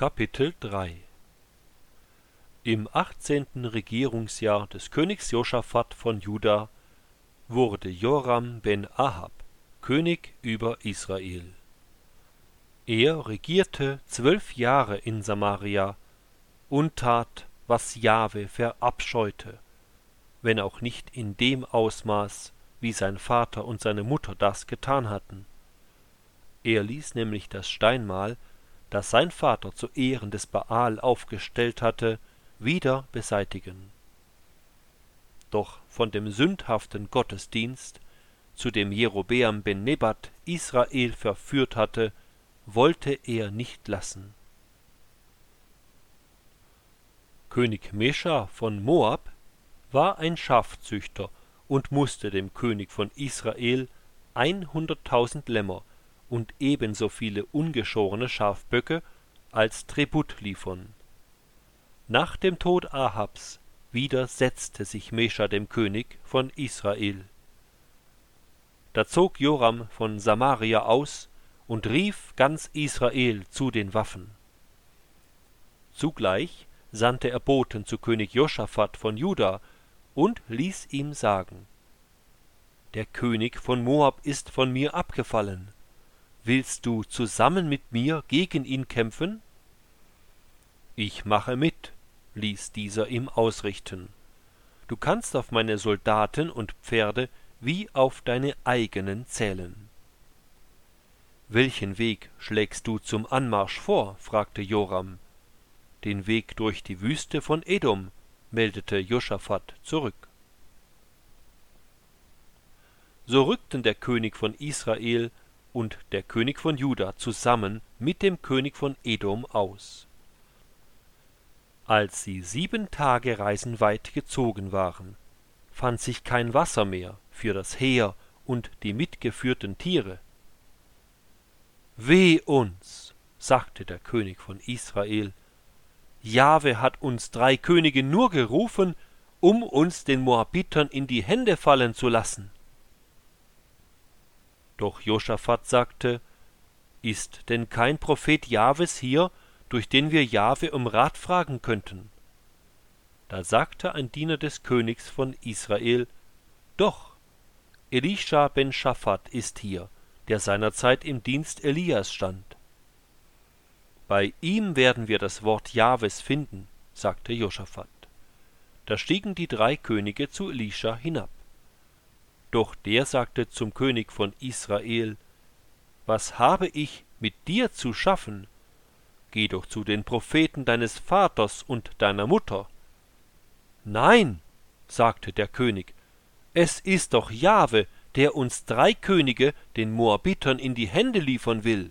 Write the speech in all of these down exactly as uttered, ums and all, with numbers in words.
Kapitel drei Im achtzehnten Regierungsjahr des Königs Josaphat von Juda wurde Joram ben Ahab König über Israel. Er regierte zwölf Jahre in Samaria und tat, was Jahwe verabscheute, wenn auch nicht in dem Ausmaß, wie sein Vater und seine Mutter das getan hatten. Er ließ nämlich das Steinmal, das sein Vater zu Ehren des Baal aufgestellt hatte, wieder beseitigen. Doch von dem sündhaften Gottesdienst, zu dem Jerobeam ben Nebat Israel verführt hatte, wollte er nicht lassen. König Mescha von Moab war ein Schafzüchter und musste dem König von Israel einhunderttausend Lämmer und ebenso viele ungeschorene Schafböcke als Tribut liefern. Nach dem Tod Ahabs widersetzte sich Mescha dem König von Israel. Da zog Joram von Samaria aus und rief ganz Israel zu den Waffen. Zugleich sandte er Boten zu König Josaphat von Juda und ließ ihm sagen: Der König von Moab ist von mir abgefallen. Willst du zusammen mit mir gegen ihn kämpfen? Ich mache mit, ließ dieser ihm ausrichten. Du kannst auf meine Soldaten und Pferde wie auf deine eigenen zählen. Welchen Weg schlägst du zum Anmarsch vor? Fragte Joram. Den Weg durch die Wüste von Edom, meldete Josaphat zurück. So rückten der König von Israel und der König von Juda zusammen mit dem König von Edom aus. Als sie sieben Tage Reisen weit gezogen waren, fand sich kein Wasser mehr für das Heer und die mitgeführten Tiere. Weh uns, sagte der König von Israel, Jahwe hat uns drei Könige nur gerufen, um uns den Moabitern in die Hände fallen zu lassen. Doch Josaphat sagte: Ist denn kein Prophet Jahwes hier, durch den wir Jahwe um Rat fragen könnten? Da sagte ein Diener des Königs von Israel: Doch, Elisha ben Schaphat ist hier, der seinerzeit im Dienst Elias stand. Bei ihm werden wir das Wort Jahwes finden, sagte Josaphat. Da stiegen die drei Könige zu Elisha hinab. Doch der sagte zum König von Israel: Was habe ich mit dir zu schaffen? Geh doch zu den Propheten deines Vaters und deiner Mutter. Nein, sagte der König, es ist doch Jahwe, der uns drei Könige, den Moabitern, in die Hände liefern will.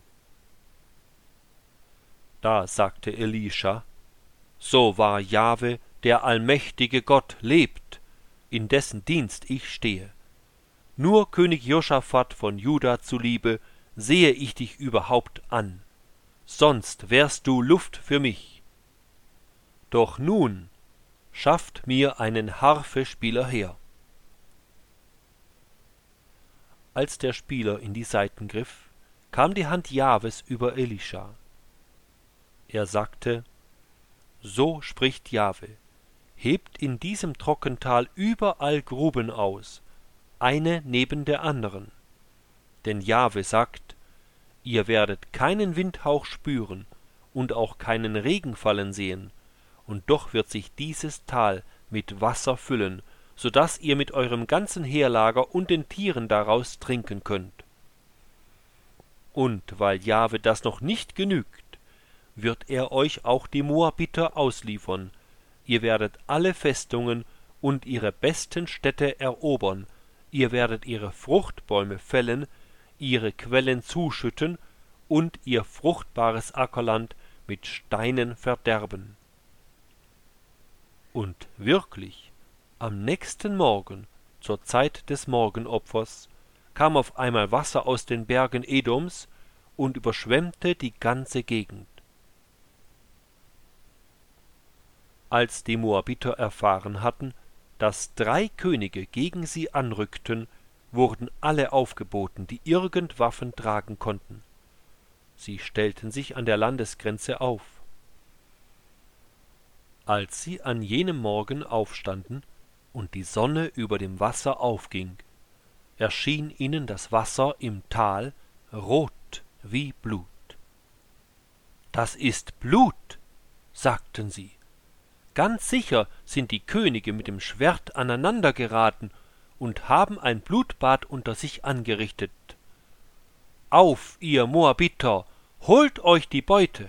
Da sagte Elisha: So wahr Jahwe, der allmächtige Gott, lebt, in dessen Dienst ich stehe. Nur König Josaphat von Juda zuliebe sehe ich dich überhaupt an, sonst wärst du Luft für mich. Doch nun schafft mir einen Harfespieler her. Als der Spieler in die Saiten griff, kam die Hand Jahwes über Elisha. Er sagte: So spricht Jahwe, hebt in diesem Trockental überall Gruben aus, eine neben der anderen. Denn Jahwe sagt: Ihr werdet keinen Windhauch spüren und auch keinen Regen fallen sehen, und doch wird sich dieses Tal mit Wasser füllen, so daß ihr mit eurem ganzen Heerlager und den Tieren daraus trinken könnt. Und weil Jahwe das noch nicht genügt, wird er euch auch die Moabiter ausliefern. Ihr werdet alle Festungen und ihre besten Städte erobern, ihr werdet ihre Fruchtbäume fällen, ihre Quellen zuschütten und ihr fruchtbares Ackerland mit Steinen verderben. Und wirklich, am nächsten Morgen, zur Zeit des Morgenopfers, kam auf einmal Wasser aus den Bergen Edoms und überschwemmte die ganze Gegend. Als die Moabiter erfahren hatten, dass drei Könige gegen sie anrückten, wurden alle aufgeboten, die irgend Waffen tragen konnten. Sie stellten sich an der Landesgrenze auf. Als sie an jenem Morgen aufstanden und die Sonne über dem Wasser aufging, erschien ihnen das Wasser im Tal rot wie Blut. »Das ist Blut«, sagten sie. »Ganz sicher sind die Könige mit dem Schwert aneinandergeraten und haben ein Blutbad unter sich angerichtet. Auf, ihr Moabiter, holt euch die Beute!«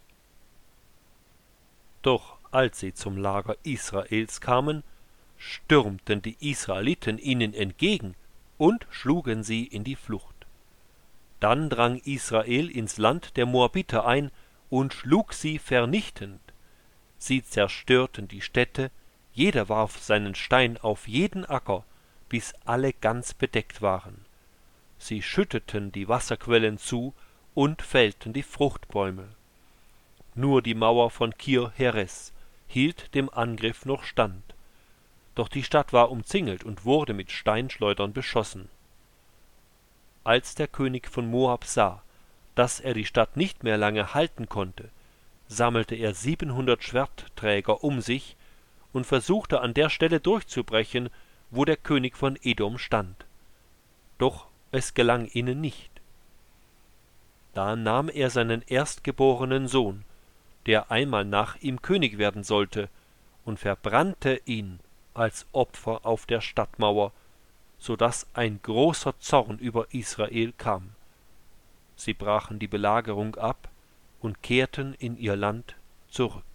Doch als sie zum Lager Israels kamen, stürmten die Israeliten ihnen entgegen und schlugen sie in die Flucht. Dann drang Israel ins Land der Moabiter ein und schlug sie vernichtend. Sie zerstörten die Städte, jeder warf seinen Stein auf jeden Acker, bis alle ganz bedeckt waren. Sie schütteten die Wasserquellen zu und fällten die Fruchtbäume. Nur die Mauer von Kir Heres hielt dem Angriff noch stand. Doch die Stadt war umzingelt und wurde mit Steinschleudern beschossen. Als der König von Moab sah, dass er die Stadt nicht mehr lange halten konnte, sammelte er siebenhundert Schwertträger um sich und versuchte an der Stelle durchzubrechen, wo der König von Edom stand. Doch es gelang ihnen nicht. Da nahm er seinen erstgeborenen Sohn, der einmal nach ihm König werden sollte, und verbrannte ihn als Opfer auf der Stadtmauer, so daß ein großer Zorn über Israel kam. Sie brachen die Belagerung ab und kehrten in ihr Land zurück.